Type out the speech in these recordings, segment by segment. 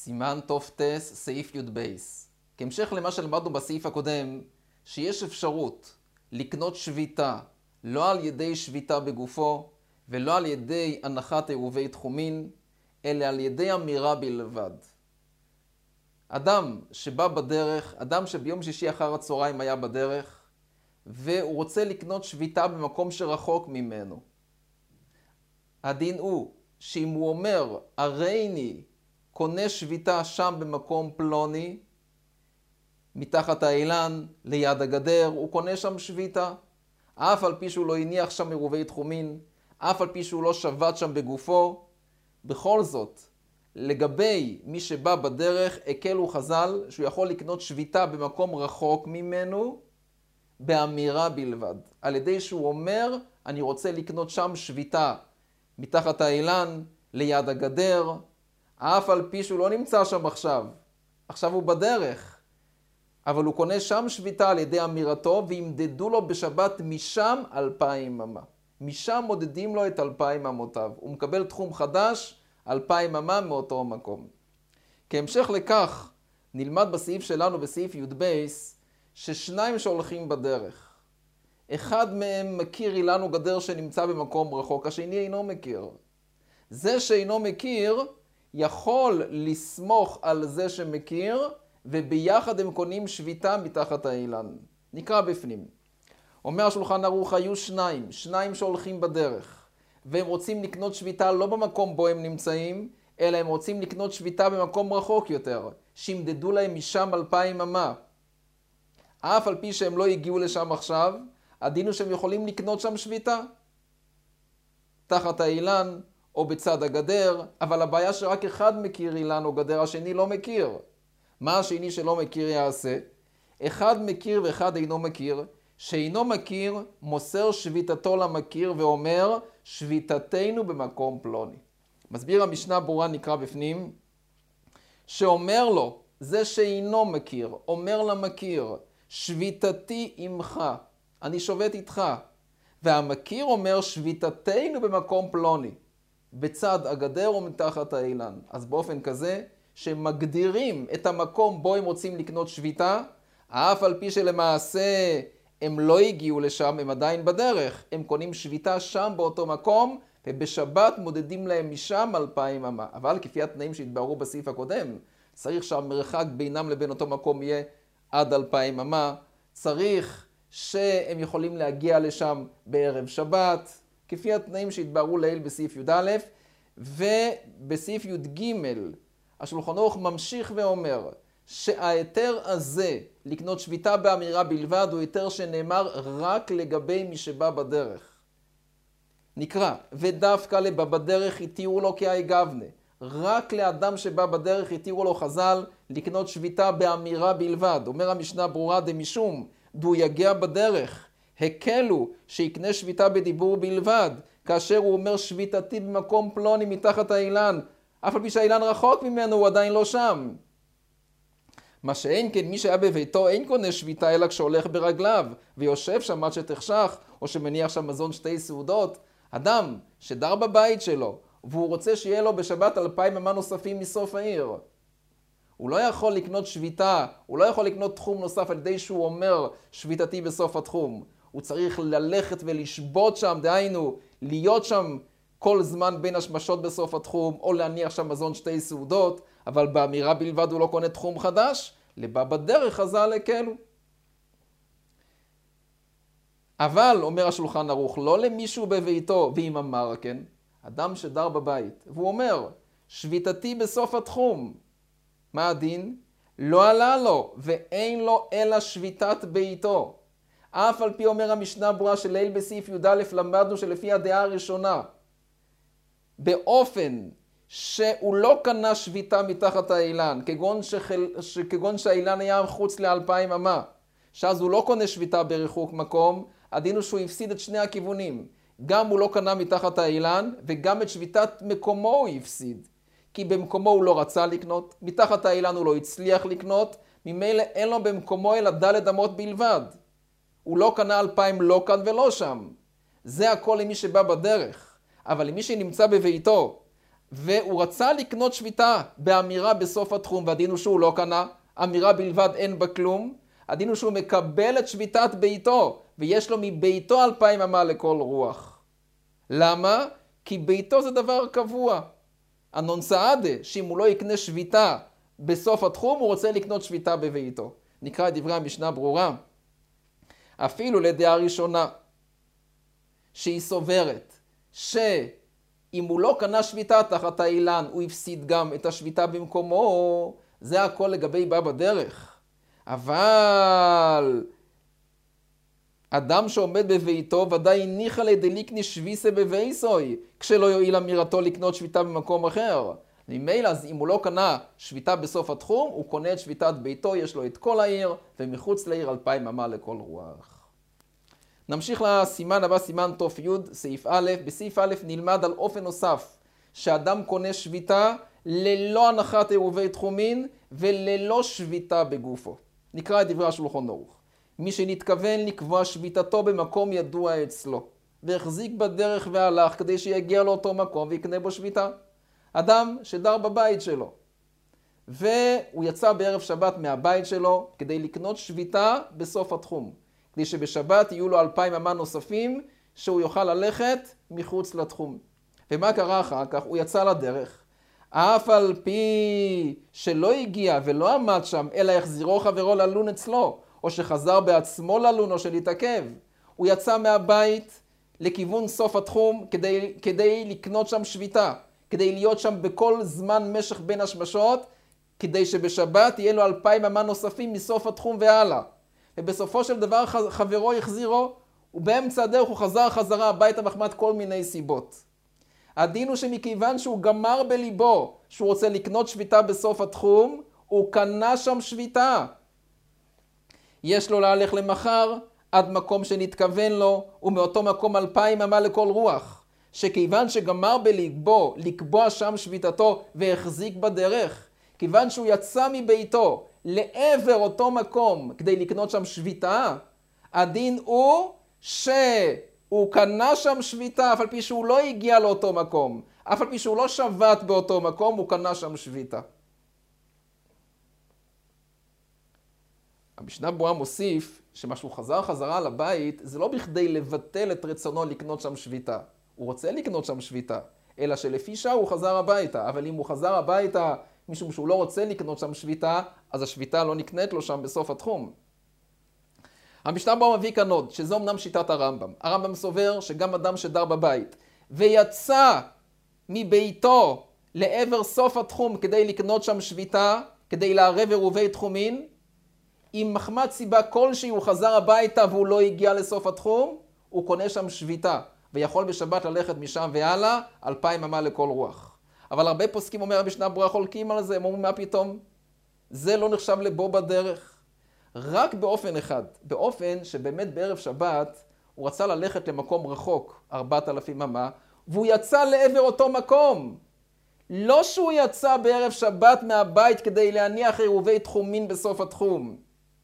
סימן תופטס, סעיף י' בייס. כהמשך למה שלמדנו בסעיף הקודם, שיש אפשרות לקנות שביתה לא על ידי שביתה בגופו, ולא על ידי הנחת עירובי תחומין, אלא על ידי אמירה בלבד. אדם שבא בדרך, אדם שביום שישי אחר הצהריים היה בדרך, והוא רוצה לקנות שביתה במקום שרחוק ממנו. הדין הוא שאם הוא אומר, הריני קונה שביתה שם במקום פלוני, מתחת האילן, ליד הגדר, הוא קונה שם שביתה. אף על פי שהוא לא הניח שם עירובי תחומין, אף על פי שהוא לא שבת שם בגופו, בכל זאת, לגבי מי שבא בדרך, הקלו חז"ל שהוא יכול לקנות שביתה במקום רחוק ממנו, באמירה בלבד. על ידי שהוא אומר, אני רוצה לקנות שם שביתה מתחת האילן, ליד הגדר, אף על פי שהוא לא נמצא שם עכשיו. עכשיו הוא בדרך. אבל הוא קונה שם שביתה על ידי אמירתו, וימדדו לו בשבת משם 2,000 אמה. משם מודדים לו את 2,000 אמותיו. הוא מקבל תחום חדש, 2,000 אמה מאותו מקום. כהמשך לכך, נלמד בסעיף שלנו, בסעיף י' בייס, ששניים שהולכים בדרך. אחד מהם מכיר אילן או גדר שנמצא במקום רחוק, השני אינו מכיר. זה שאינו מכיר, יכול לסמוך על זה שמכיר, וביחד הם קונים שביתה מתחת האילן. נקרא בפנים. אומר השולחן ערוך, היו שניים שהולכים בדרך, והם רוצים לקנות שביתה לא במקום בו הם נמצאים, אלא הם רוצים לקנות שביתה במקום רחוק יותר, שימדדו להם משם 2,000 אמה. אף על פי שהם לא הגיעו לשם עכשיו, הדין הוא שהם יכולים לקנות שם שביתה. תחת האילן או בצד הגדר, אבל הבעיה שרק אחד מכיר אילן או גדר, השני לא מכיר. מה השני שלא מכיר יעשה? אחד מכיר ואחד אינו מכיר. שאינו מכיר מוסר שביתתו למכיר ואומר שביתתנו במקום פלוני. מסביר המשנה ברורה, נקרא בפנים, שאומר לו, זה שאינו מכיר, אומר למכיר, שביתתי עמך, אני שובת איתך. והמכיר אומר שביתתנו במקום פלוני, בצד הגדר או מתחת האילן. אז באופן כזה, שמגדירים את המקום בו הם רוצים לקנות שביתה, אף על פי שלמעשה הם לא הגיעו לשם, הם עדיין בדרך. הם קונים שביתה שם באותו מקום, ובשבת מודדים להם משם 2,000 אמה. אבל כפי התנאים שהתבהרו בסעיף הקודם, צריך שהמרחק בינם לבין אותו מקום יהיה עד 2,000 אמה. צריך שהם יכולים להגיע לשם בערב שבת, כפי התנאים שהתבהרו לעיל בסעיף י"א, ובסעיף י"ג, השולחן ערוך ממשיך ואומר שההיתר הזה לקנות שביתה באמירה בלבד הוא היתר שנאמר רק לגבי מי שבא בדרך. נקרא, ודווקא לבא בדרך התירו לו כאי גבנה. רק לאדם שבא בדרך התירו לו חז"ל לקנות שביתה באמירה בלבד. אומר המשנה ברורה דמשום, דו יגיע בדרך, הקלו שיקנה שביתה בדיבור בלבד, כאשר הוא אומר שביתתי במקום פלוני מתחת האילן, אף על פי שהאילן רחוק ממנו, הוא עדיין לא שם. מה שאין כן, מי שהיה בביתו אין קונה שביתה אלא כשהולך ברגליו, ויושב שם עד שתחשך, או שמניח שם מזון 2 סעודות. אדם שדר בבית שלו, והוא רוצה שיהיה לו בשבת 2,000 אמה נוספים מסוף העיר. הוא לא יכול לקנות שביתה, הוא לא יכול לקנות תחום נוסף על ידי שהוא אומר שביתתי בסוף התחום. הוא צריך ללכת ולשבות שם, דהיינו, להיות שם כל זמן בין השמשות בסוף התחום, או להניח שם מזון 2 סעודות, אבל באמירה בלבד הוא לא קונה תחום חדש, לבא בדרך חז"ל הקלו. אבל, אומר השולחן ערוך, לא למישהו בביתו, ואם אמר כן, אדם שדר בבית, והוא אומר, שביתתי בסוף התחום. מה הדין? לא עלה לו, ואין לו אלא שביתת ביתו. אף על פי אומר המשנה ברורה של ליל בסעיף י"א, למדנו שלפי הדעה הראשונה, באופן שהוא לא קנה שביתה מתחת האילן, כגון שהאילן היה חוץ ל2,000 אמה, שאז הוא לא קונה שביתה ברחוק מקום, הדין הוא שהוא הפסיד את שני הכיוונים. גם הוא לא קנה מתחת האילן, וגם את שביתת מקומו הוא הפסיד. כי במקומו הוא לא רצה לקנות, מתחת האילן הוא לא הצליח לקנות, ממילא אין לו במקומו אלא 1 אמות בלבד. הוא לא קנה 2,000 לא כאן ולא שם. זה הכל למי שבא בדרך. אבל למי שנמצא בביתו, והוא רצה לקנות שביתה באמירה בסוף התחום, והדין הוא שהוא לא קנה, אמירה בלבד אין בה כלום, הדין הוא שהוא מקבל את שביתת ביתו, ויש לו מביתו 2,000 אמה לכל רוח. למה? כי ביתו זה דבר קבוע. הנון סעדה, שאם הוא לא יקנה שביתה בסוף התחום, הוא רוצה לקנות שביתה בביתו. נקרא את דברי המשנה ברורה. אפילו לדעה ראשונה, שהיא סוברת, שאם הוא לא קנה שביתה תחת האילן, הוא הפסיד גם את השביתה במקומו, זה הכל לגבי בא בדרך. אבל אדם שעומד בביתו ודאי ניחא לדליקני שביסה בבייסוי, כשלא יועיל אמירתו לקנות שביתה במקום אחר. ממילא, אז אם הוא לא קנה שביתה בסוף התחום, הוא קונה את שביתת ביתו, יש לו את כל העיר, ומחוץ לעיר 2,000 אמה לכל רוח. נמשיך לסימן הבא, סימן תוף י', סעיף א'. בסעיף א' נלמד על אופן נוסף, שאדם קונה שביתה ללא הנחת עירובי תחומין, וללא שביתה בגופו. נקרא את דברי השולחן ערוך. מי שנתכוון לקבוע שביתתו במקום ידוע אצלו, והחזיק בדרך והלך כדי שיגיע לאותו מקום ויקנה בו שביתה. אדם שדר בבית שלו, והוא יצא בערב שבת מהבית שלו כדי לקנות שביתה בסוף התחום, כדי שבשבת יהיו לו 2,000 אמה נוספים שהוא יוכל ללכת מחוץ לתחום. ומה קרה אחר כך? הוא יצא לדרך, אף על פי שלא הגיע ולא עמד שם, אלא החזירו חברו ללון אצלו, או שחזר בעצמו ללון או שלהתעכב. הוא יצא מהבית לכיוון סוף התחום כדי לקנות שם שביתה, כדי להיות שם בכל זמן משך בין השמשות, כדי שבשבת יהיה לו 2,000 אמה נוספים מסוף התחום והלאה. ובסופו של דבר חברו החזירו, ובאמצע הדרך הוא חזר חזרה הביתה מחמת כל מיני סיבות. הדין הוא שמכיוון שהוא גמר בליבו שהוא רוצה לקנות שביתה בסוף התחום, הוא קנה שם שביתה. יש לו להלך למחר עד מקום שנתכוון לו, ומאותו מקום 2,000 אמה לכל רוח. שכיוון שגמר בליבו לקבוע שם שביתתו והחזיק בדרך, כיוון שהוא יצא מביתו לעבר אותו מקום כדי לקנות שם שביתה, הדין הוא שהוא קנה שם שביתה, אף על פי שהוא לא הגיע לאותו מקום, אף על פי שהוא לא שבת באותו מקום, הוא קנה שם שביתה. המשנה ברורה מוסיף שמה שהוא חזר חזרה לבית, זה לא בכדי לבטל את רצונו לקנות שם שביתה. הוא רוצה לקנות שם שביתה, אלא שלפי שעה הוא חזר הביתה. אבל אם הוא חזר הביתה משום שהוא לא רוצה לקנות שם שביתה, אז השביתה לא נקנית לו שם בסוף התחום. המשנה ברורה מביא כאן עוד, שזו אמנם שיטת הרמב"ם. הרמב"ם סובר שגם אדם שדר בבית ויצא מביתו לעבר סוף התחום כדי לקנות שם שביתה, כדי לערב עירובי תחומין, אם מחמת סיבה כלשהי הוא חזר הביתה והוא לא הגיע לסוף התחום, הוא קונה שם שביתה, ויכול בשבת ללכת משם והלאה 2,000 אמה לכל רוח. אבל הרבה פוסקים, אומר המשנה ברורה, חולקים על זה, הם אומרים מה פתאום? זה לא נחשב לבו בדרך. רק באופן אחד, באופן שבאמת בערב שבת הוא רצה ללכת למקום רחוק, 4,000 אמה, והוא יצא לעבר אותו מקום. לא שהוא יצא בערב שבת מהבית כדי להניח עירובי תחומין בסוף התחום.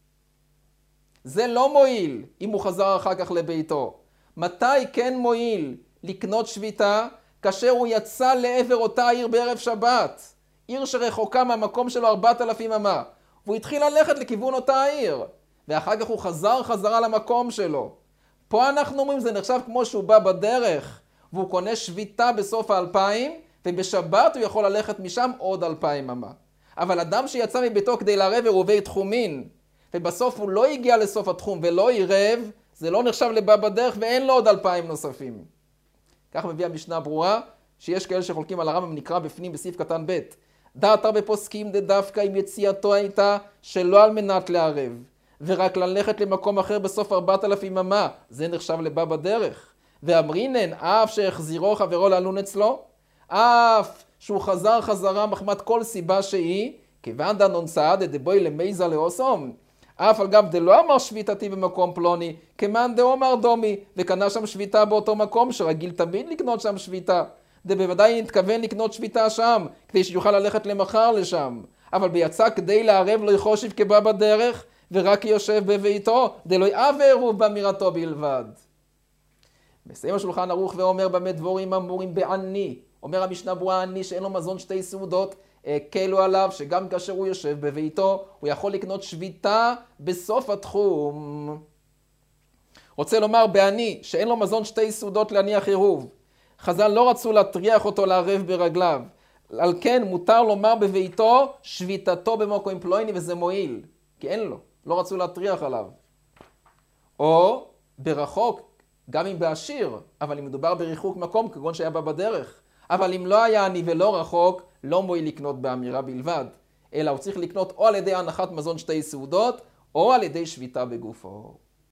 זה לא מועיל אם הוא חזר אחר כך לביתו. מתי כן מועיל לקנות שביתה? כאשר הוא יצא לעבר אותה עיר בערב שבת. עיר שרחוקה מהמקום שלו 4,000 אמה. והוא התחיל ללכת לכיוון אותה העיר. ואחר כך הוא חזר חזרה למקום שלו. פה אנחנו אומרים זה נחשב כמו שהוא בא בדרך. והוא קונה שביתה בסוף 2,000, ובשבת הוא יכול ללכת משם עוד 2,000 אמה. אבל אדם שיצא מביתו כדי לערב עירובי תחומין, ובסוף הוא לא הגיע לסוף התחום ולא עירב, זה לא נחשב לבא בדרך ואין לו עוד 2,000 נוספים. כך מביא המשנה ברורה, שיש כאלה שחולקים על הרמב"ם, נקרא בפנים בסעיף קטן ב'. דעת הרבה פוסקים דווקא אם יציאתו הייתה שלא על מנת לערב, ורק ללכת למקום אחר בסוף 4,000 אמה, זה נחשב לבא בדרך. ואמרינן, אף שהחזירו חברו ללון אצלו, אף שהוא חזר חזרה מחמת כל סיבה שהיא, כיוון דנון סעדה דבוי למייזה לאוסום, אף על גב דלא אמר שביתתי במקום פלוני, כמאן דאמר דומי, וקנה שם שביתה באותו מקום שרגיל תמיד לקנות שם שביתה. בוודאי נתכוון לקנות שביתה שם, כדי שיוכל ללכת למחר לשם. אבל ביצא כדי לערב לא יחושיב כבא בדרך, ורק יושב בביתו, דלא יאווה עירוב באמירתו בלבד. מסיים השולחן ערוך ואומר במה דבורים אמורים בעני אומר המשנה ברורה, עני שאין לו מזון שתי סעודות, הקלו עליו שגם כאשר הוא יושב בביתו, הוא יכול לקנות שביתה בסוף התחום. רוצה לומר בעני שאין לו מזון שתי סעודות להניח עירוב. חז"ל לא רצו להטריח אותו לערב ברגליו. על כן מותר לומר בביתו שביתתו במקום פלויני, וזה מועיל, כי אין לו, לא רצו להטריח עליו. או ברחוק, גם אם בעשיר, אבל אם מדובר בריחוק מקום, כגון שהיה בה בדרך. אבל אם לא היה עני ולא רחוק, לא מועיל לקנות באמירה בלבד, אלא הוא צריך לקנות או על ידי הנחת מזון שתי סעודות, או על ידי שביתה בגופו.